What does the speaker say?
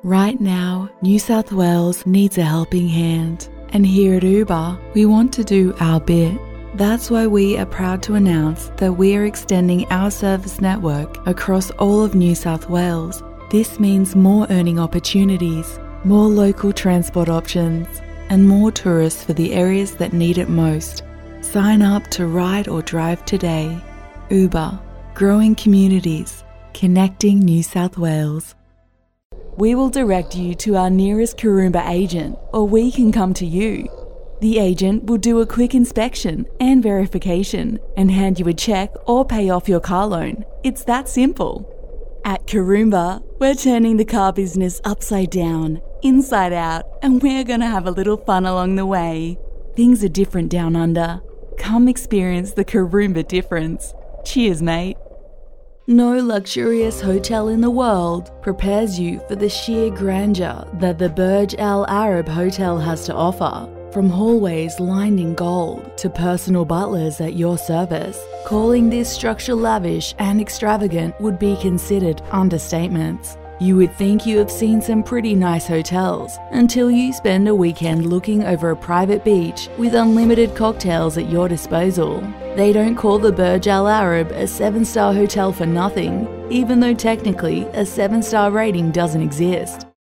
Right now, New South Wales needs a helping hand. And here at Uber, we want to do our bit. That's why we are proud to announce that we are extending our service network across all of New South Wales. This means more earning opportunities, more local transport options, and more tourists for the areas that need it most. Sign up to ride or drive today. Uber, growing communities, connecting New South Wales. We will direct you to our nearest Karoomba agent, or we can come to you. The agent will do a quick inspection and verification and hand you a check or pay off your car loan. It's that simple. At Karoomba, we're turning the car business upside down, inside out, and we're going to have a little fun along the way. Things are different down under. Come experience the Karoomba difference. Cheers, mate. No luxurious hotel in the world prepares you for the sheer grandeur that the Burj Al Arab Hotel has to offer. From hallways lined in gold to personal butlers at your service, calling this structure lavish and extravagant would be considered understatements. You would think you have seen some pretty nice hotels until you spend a weekend looking over a private beach with unlimited cocktails at your disposal. They don't call the Burj Al Arab a 7-star hotel for nothing, even though technically a 7-star rating doesn't exist.